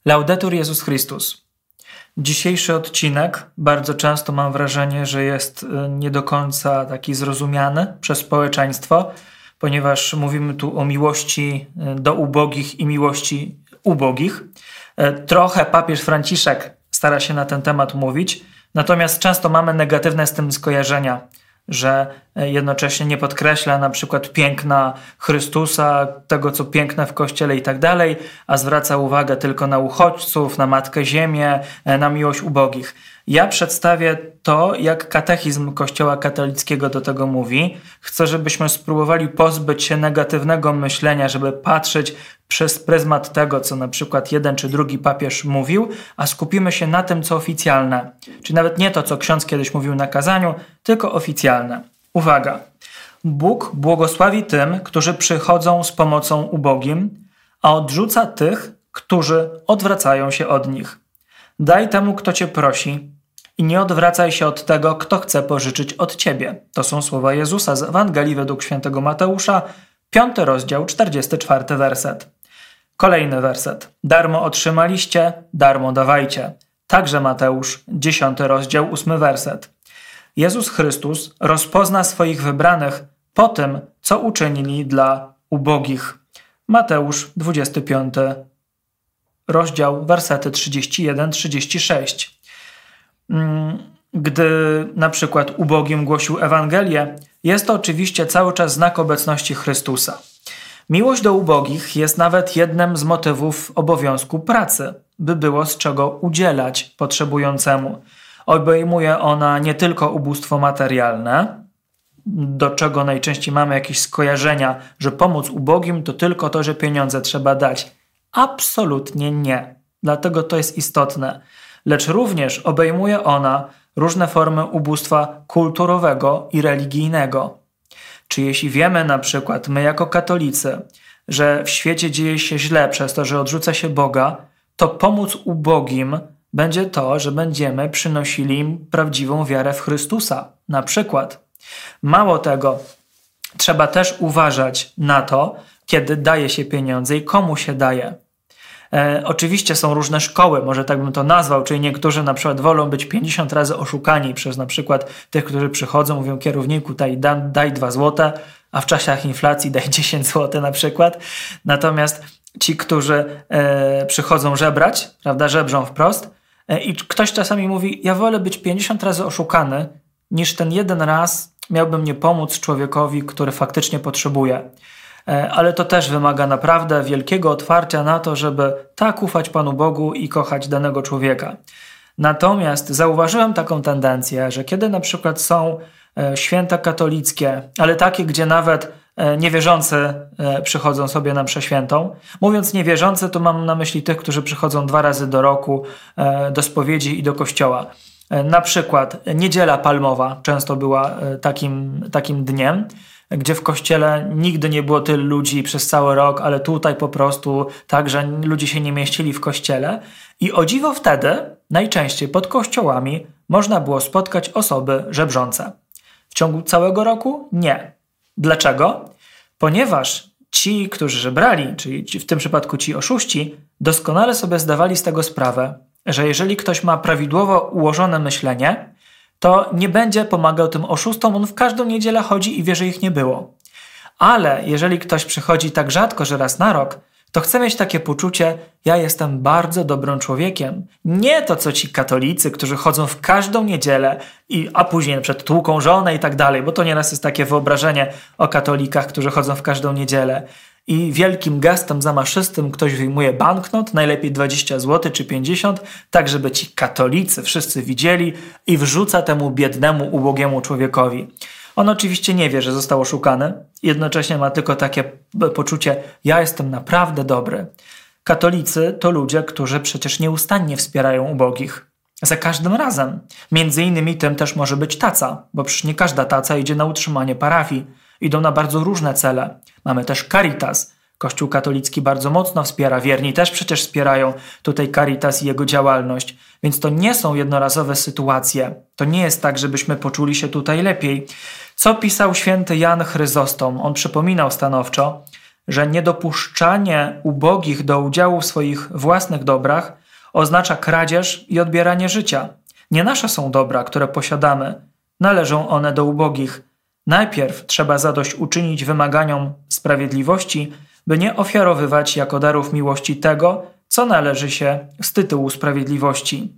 Laudetur Jezus Chrystus. Dzisiejszy odcinek bardzo często mam wrażenie, że jest nie do końca taki zrozumiany przez społeczeństwo, ponieważ mówimy tu o miłości do ubogich i miłości ubogich. Trochę papież Franciszek stara się na ten temat mówić, natomiast często mamy negatywne z tym skojarzenia, że jednocześnie nie podkreśla na przykład piękna Chrystusa, tego co piękne w Kościele i tak dalej, a zwraca uwagę tylko na uchodźców, na Matkę Ziemię, na miłość ubogich. Ja przedstawię to, jak katechizm Kościoła katolickiego do tego mówi. Chcę, żebyśmy spróbowali pozbyć się negatywnego myślenia, żeby patrzeć przez pryzmat tego, co na przykład jeden czy drugi papież mówił, a skupimy się na tym, co oficjalne. Czyli nawet nie to, co ksiądz kiedyś mówił na kazaniu, tylko oficjalne. Uwaga! Bóg błogosławi tym, którzy przychodzą z pomocą ubogim, a odrzuca tych, którzy odwracają się od nich. Daj temu, kto cię prosi i nie odwracaj się od tego, kto chce pożyczyć od ciebie. To są słowa Jezusa z Ewangelii według świętego Mateusza, 5 rozdział, 44 werset. Kolejny werset. Darmo otrzymaliście, darmo dawajcie. Także Mateusz, 10 rozdział, 8 werset. Jezus Chrystus rozpozna swoich wybranych po tym, co uczynili dla ubogich. Mateusz, 25 rozdział, wersety 31-36. Gdy na przykład ubogim głosił Ewangelię, jest to oczywiście cały czas znak obecności Chrystusa. Miłość do ubogich jest nawet jednym z motywów obowiązku pracy, by było z czego udzielać potrzebującemu. Obejmuje ona nie tylko ubóstwo materialne, do czego najczęściej mamy jakieś skojarzenia, że pomóc ubogim to tylko to, że pieniądze trzeba dać. Absolutnie nie. Dlatego to jest istotne. Lecz również obejmuje ona różne formy ubóstwa kulturowego i religijnego. Czy jeśli wiemy na przykład, my jako katolicy, że w świecie dzieje się źle przez to, że odrzuca się Boga, to pomóc ubogim będzie to, że będziemy przynosili im prawdziwą wiarę w Chrystusa. Na przykład. Mało tego, trzeba też uważać na to, kiedy daje się pieniądze i komu się daje. Oczywiście są różne szkoły, może tak bym to nazwał, czyli niektórzy na przykład wolą być 50 razy oszukani przez na przykład tych, którzy przychodzą, mówią kierowniku daj 2 złote, a w czasach inflacji daj 10 zł na przykład. Natomiast ci, którzy przychodzą żebrać, prawda, żebrzą wprost i ktoś czasami mówi, ja wolę być 50 razy oszukany, niż ten jeden raz miałbym nie pomóc człowiekowi, który faktycznie potrzebuje. Ale to też wymaga naprawdę wielkiego otwarcia na to, żeby tak ufać Panu Bogu i kochać danego człowieka. Natomiast zauważyłem taką tendencję, że kiedy na przykład są święta katolickie, ale takie, gdzie nawet niewierzący przychodzą sobie na mszę świętą. Mówiąc niewierzący, to mam na myśli tych, którzy przychodzą 2 razy do roku do spowiedzi i do kościoła. Na przykład Niedziela Palmowa często była takim dniem, gdzie w kościele nigdy nie było tylu ludzi przez cały rok, ale tutaj po prostu tak, że ludzie się nie mieścili w kościele. I o dziwo wtedy najczęściej pod kościołami można było spotkać osoby żebrzące. W ciągu całego roku? Nie. Dlaczego? Ponieważ ci, którzy żebrali, czyli w tym przypadku ci oszuści, doskonale sobie zdawali z tego sprawę, że jeżeli ktoś ma prawidłowo ułożone myślenie, to nie będzie pomagał tym oszustom, on w każdą niedzielę chodzi i wie, że ich nie było. Ale jeżeli ktoś przychodzi tak rzadko, że raz na rok, to chce mieć takie poczucie, ja jestem bardzo dobrym człowiekiem. Nie to, co ci katolicy, którzy chodzą w każdą niedzielę, a później na przykład tłuką żonę i tak dalej, bo to nieraz jest takie wyobrażenie o katolikach, którzy chodzą w każdą niedzielę. I wielkim gestem zamaszystym ktoś wyjmuje banknot, najlepiej 20 zł czy 50, tak żeby ci katolicy wszyscy widzieli i wrzuca temu biednemu, ubogiemu człowiekowi. On oczywiście nie wie, że został oszukany, jednocześnie ma tylko takie poczucie, ja jestem naprawdę dobry. Katolicy to ludzie, którzy przecież nieustannie wspierają ubogich. Za każdym razem. Między innymi tym też może być taca, bo przecież nie każda taca idzie na utrzymanie parafii. Idą na bardzo różne cele. Mamy też Caritas. Kościół katolicki bardzo mocno wspiera, wierni też przecież wspierają tutaj Caritas i jego działalność. Więc to nie są jednorazowe sytuacje. To nie jest tak, żebyśmy poczuli się tutaj lepiej. Co pisał święty Jan Chryzostom? On przypominał stanowczo, że niedopuszczanie ubogich do udziału w swoich własnych dobrach oznacza kradzież i odbieranie życia. Nie nasze są dobra, które posiadamy. Należą one do ubogich. Najpierw trzeba zadośćuczynić wymaganiom sprawiedliwości, by nie ofiarowywać jako darów miłości tego, co należy się z tytułu sprawiedliwości.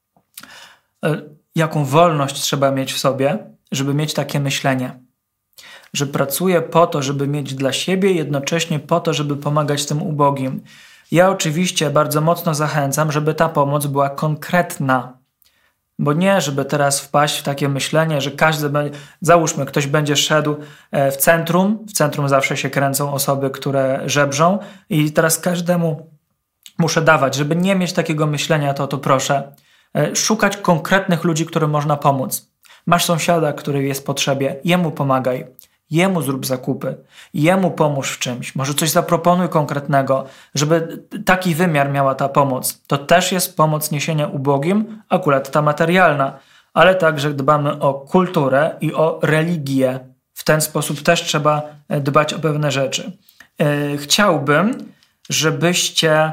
Jaką wolność trzeba mieć w sobie, żeby mieć takie myślenie? Że pracuję po to, żeby mieć dla siebie, jednocześnie po to, żeby pomagać tym ubogim. Ja oczywiście bardzo mocno zachęcam, żeby ta pomoc była konkretna. Bo nie, żeby teraz wpaść w takie myślenie, że każdy będzie, załóżmy, ktoś będzie szedł w centrum zawsze się kręcą osoby, które żebrzą i teraz każdemu muszę dawać, żeby nie mieć takiego myślenia, to proszę szukać konkretnych ludzi, którym można pomóc. Masz sąsiada, który jest w potrzebie, jemu pomagaj, jemu zrób zakupy, jemu pomóż w czymś, może coś zaproponuj konkretnego, żeby taki wymiar miała ta pomoc. To też jest pomoc niesienia ubogim, akurat ta materialna, ale także dbamy o kulturę i o religię. W ten sposób też trzeba dbać o pewne rzeczy. Chciałbym, żebyście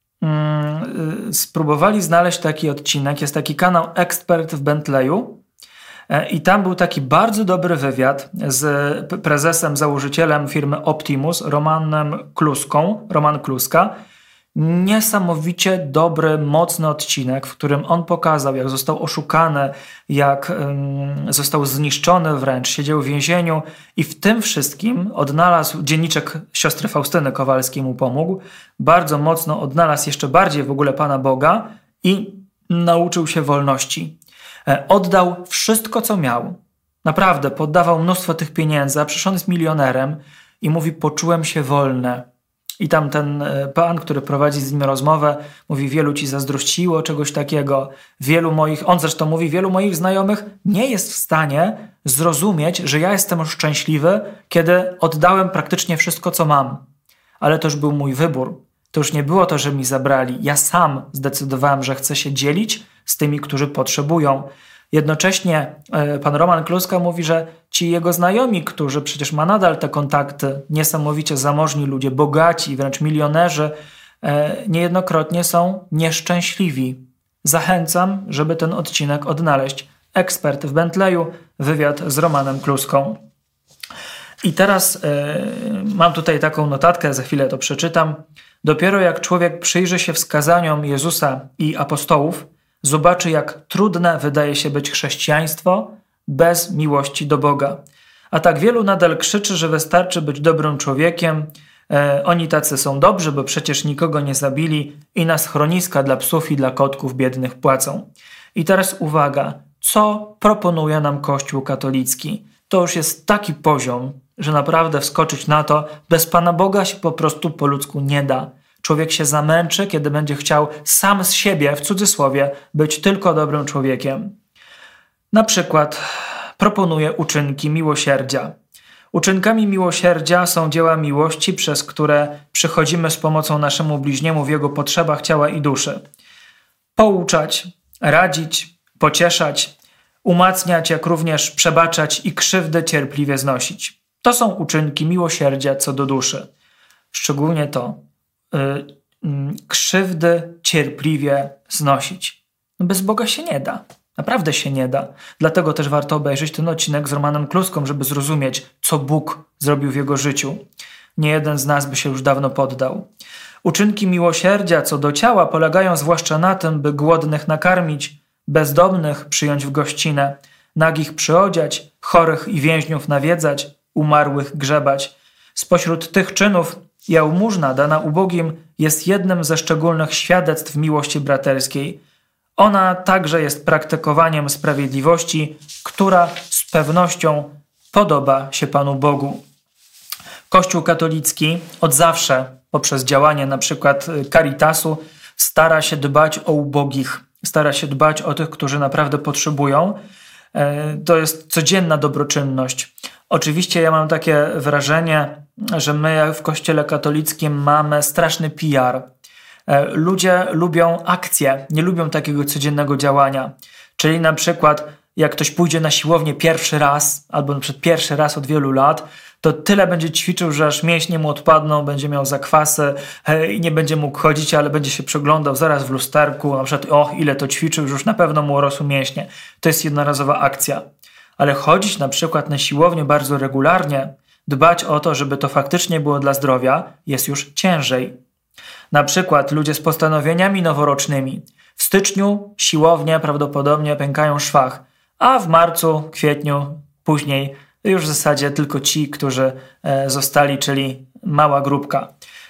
spróbowali znaleźć taki odcinek. Jest taki kanał Ekspert w Bentleyu i tam był taki bardzo dobry wywiad z prezesem, założycielem firmy Optimus, Roman Kluska. Niesamowicie dobry, mocny odcinek, w którym on pokazał, jak został oszukany, jak został zniszczony wręcz, siedział w więzieniu i w tym wszystkim odnalazł, dzienniczek siostry Faustyny Kowalskiej mu pomógł, bardzo mocno odnalazł jeszcze bardziej w ogóle Pana Boga i nauczył się wolności. Oddał wszystko, co miał. Naprawdę, poddawał mnóstwo tych pieniędzy, a przecież on jest milionerem i mówi, poczułem się wolny. I tam ten pan, który prowadzi z nim rozmowę, mówi, wielu ci zazdrościło czegoś takiego. On zresztą mówi, wielu moich znajomych nie jest w stanie zrozumieć, że ja jestem szczęśliwy, kiedy oddałem praktycznie wszystko, co mam. Ale to już był mój wybór. To już nie było to, że mi zabrali. Ja sam zdecydowałem, że chcę się dzielić z tymi, którzy potrzebują. Jednocześnie pan Roman Kluska mówi, że ci jego znajomi, którzy przecież ma nadal te kontakty, niesamowicie zamożni ludzie, bogaci, wręcz milionerzy, niejednokrotnie są nieszczęśliwi. Zachęcam, żeby ten odcinek odnaleźć. Ekspert w Bentleyu, wywiad z Romanem Kluską. I teraz mam tutaj taką notatkę, za chwilę to przeczytam. Dopiero jak człowiek przyjrzy się wskazaniom Jezusa i apostołów, zobaczy, jak trudne wydaje się być chrześcijaństwo bez miłości do Boga. A tak wielu nadal krzyczy, że wystarczy być dobrym człowiekiem. Oni tacy są dobrzy, bo przecież nikogo nie zabili i na schroniska dla psów i dla kotków biednych płacą. I teraz uwaga, co proponuje nam Kościół katolicki? To już jest taki poziom, że naprawdę wskoczyć na to bez Pana Boga się po prostu po ludzku nie da. Człowiek się zamęczy, kiedy będzie chciał sam z siebie, w cudzysłowie, być tylko dobrym człowiekiem. Na przykład proponuje uczynki miłosierdzia. Uczynkami miłosierdzia są dzieła miłości, przez które przychodzimy z pomocą naszemu bliźniemu w jego potrzebach ciała i duszy. Pouczać, radzić, pocieszać, umacniać, jak również przebaczać i krzywdy cierpliwie znosić. To są uczynki miłosierdzia co do duszy. Szczególnie to. Krzywdy cierpliwie znosić. Bez Boga się nie da. Naprawdę się nie da. Dlatego też warto obejrzeć ten odcinek z Romanem Kluską, żeby zrozumieć, co Bóg zrobił w jego życiu. Nie jeden z nas by się już dawno poddał. Uczynki miłosierdzia co do ciała polegają zwłaszcza na tym, by głodnych nakarmić, bezdomnych przyjąć w gościnę, nagich przyodziać, chorych i więźniów nawiedzać, umarłych grzebać. Spośród tych czynów jałmużna dana ubogim jest jednym ze szczególnych świadectw miłości braterskiej. Ona także jest praktykowaniem sprawiedliwości, która z pewnością podoba się Panu Bogu. Kościół katolicki od zawsze, poprzez działanie na przykład Caritasu, stara się dbać o ubogich, stara się dbać o tych, którzy naprawdę potrzebują. To jest codzienna dobroczynność. Oczywiście ja mam takie wrażenie, że my w Kościele katolickim mamy straszny PR. Ludzie lubią akcje, nie lubią takiego codziennego działania. Czyli na przykład jak ktoś pójdzie na siłownię pierwszy raz, albo na przykład pierwszy raz od wielu lat, to tyle będzie ćwiczył, że aż mięśnie mu odpadną, będzie miał zakwasy i nie będzie mógł chodzić, ale będzie się przeglądał zaraz w lusterku, na przykład ile to ćwiczył, już na pewno mu urosły mięśnie. To jest jednorazowa akcja. Ale chodzić na przykład na siłownię bardzo regularnie, dbać o to, żeby to faktycznie było dla zdrowia, jest już ciężej. Na przykład ludzie z postanowieniami noworocznymi. W styczniu siłownie prawdopodobnie pękają w szwach, a w marcu, kwietniu, później już w zasadzie tylko ci, którzy zostali, czyli mała grupka.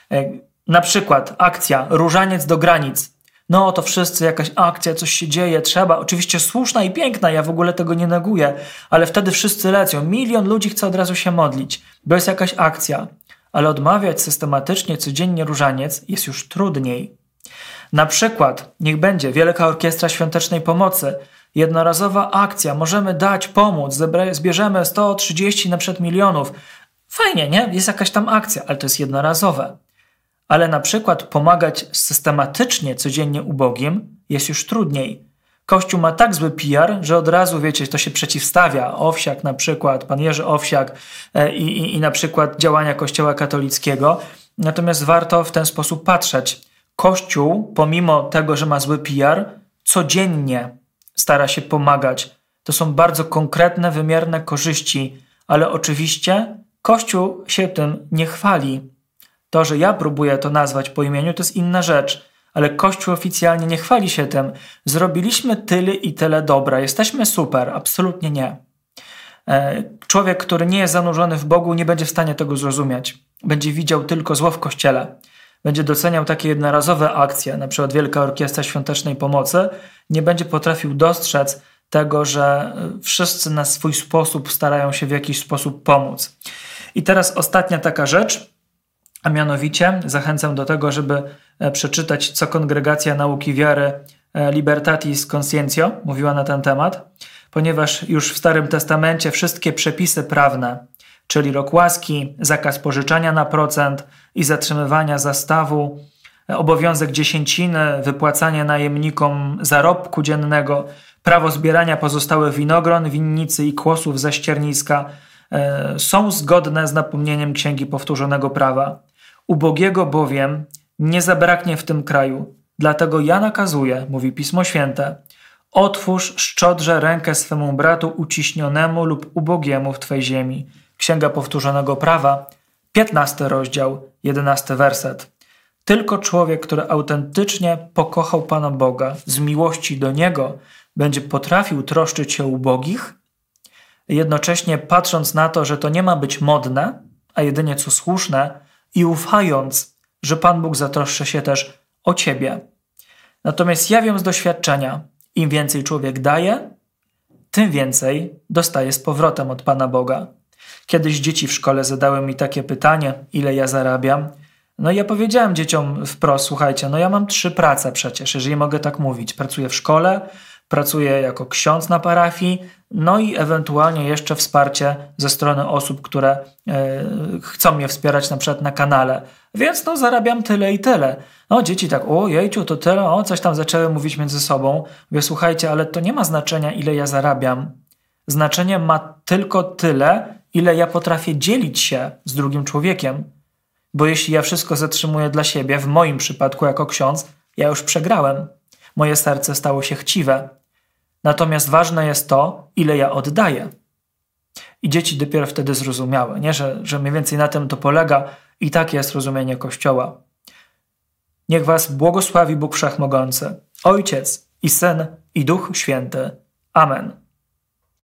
Na przykład akcja Różaniec do granic. No to wszyscy, jakaś akcja, coś się dzieje, trzeba. Oczywiście słuszna i piękna, ja w ogóle tego nie neguję, ale wtedy wszyscy lecą. 1 000 000 ludzi chce od razu się modlić, bo jest jakaś akcja. Ale odmawiać systematycznie, codziennie różaniec jest już trudniej. Na przykład, niech będzie Wielka Orkiestra Świątecznej Pomocy, jednorazowa akcja, możemy dać, pomóc, zbierzemy 130 na przykład milionów. Fajnie, nie? Jest jakaś tam akcja, ale to jest jednorazowe. Ale na przykład pomagać systematycznie, codziennie ubogim jest już trudniej. Kościół ma tak zły PR, że od razu, wiecie, to się przeciwstawia. Owsiak na przykład, pan Jerzy Owsiak i na przykład działania Kościoła katolickiego. Natomiast warto w ten sposób patrzeć. Kościół, pomimo tego, że ma zły PR, codziennie stara się pomagać. To są bardzo konkretne, wymierne korzyści, ale oczywiście Kościół się tym nie chwali. To, że ja próbuję to nazwać po imieniu, to jest inna rzecz, ale Kościół oficjalnie nie chwali się tym. Zrobiliśmy tyle i tyle dobra, jesteśmy super, absolutnie nie. Człowiek, który nie jest zanurzony w Bogu, nie będzie w stanie tego zrozumieć. Będzie widział tylko zło w Kościele. Będzie doceniał takie jednorazowe akcje, na przykład Wielka Orkiestra Świątecznej Pomocy, nie będzie potrafił dostrzec tego, że wszyscy na swój sposób starają się w jakiś sposób pomóc. I teraz ostatnia taka rzecz, a mianowicie zachęcam do tego, żeby przeczytać, co Kongregacja Nauki Wiary Libertatis Conscientio mówiła na ten temat, ponieważ już w Starym Testamencie wszystkie przepisy prawne, czyli rok łaski, zakaz pożyczania na procent i zatrzymywania zastawu, obowiązek dziesięciny, wypłacanie najemnikom zarobku dziennego, prawo zbierania pozostałych winogron, winnicy i kłosów ze ścierniska są zgodne z napomnieniem Księgi Powtórzonego Prawa. Ubogiego bowiem nie zabraknie w tym kraju, dlatego ja nakazuję, mówi Pismo Święte, otwórz szczodrze rękę swemu bratu uciśnionemu lub ubogiemu w Twej ziemi. Księga Powtórzonego Prawa, 15 rozdział, 11 werset. Tylko człowiek, który autentycznie pokochał Pana Boga z miłości do Niego, będzie potrafił troszczyć się o ubogich, jednocześnie patrząc na to, że to nie ma być modne, a jedynie co słuszne i ufając, że Pan Bóg zatroszczy się też o Ciebie. Natomiast ja wiem z doświadczenia, im więcej człowiek daje, tym więcej dostaje z powrotem od Pana Boga. Kiedyś dzieci w szkole zadały mi takie pytanie, ile ja zarabiam. No i ja powiedziałem dzieciom wprost, słuchajcie, no ja mam 3 prace przecież, jeżeli mogę tak mówić. Pracuję w szkole, pracuję jako ksiądz na parafii, no i ewentualnie jeszcze wsparcie ze strony osób, które chcą mnie wspierać na przykład na kanale. Więc no zarabiam tyle i tyle. No dzieci tak, o jejciu, to tyle, coś tam zaczęły mówić między sobą. Mówię, słuchajcie, ale to nie ma znaczenia, ile ja zarabiam. Znaczenie ma tylko tyle, ile ja potrafię dzielić się z drugim człowiekiem. Bo jeśli ja wszystko zatrzymuję dla siebie, w moim przypadku jako ksiądz, ja już przegrałem. Moje serce stało się chciwe. Natomiast ważne jest to, ile ja oddaję. I dzieci dopiero wtedy zrozumiały, nie? Że mniej więcej na tym to polega i takie jest rozumienie Kościoła. Niech was błogosławi Bóg Wszechmogący, Ojciec i Syn i Duch Święty. Amen.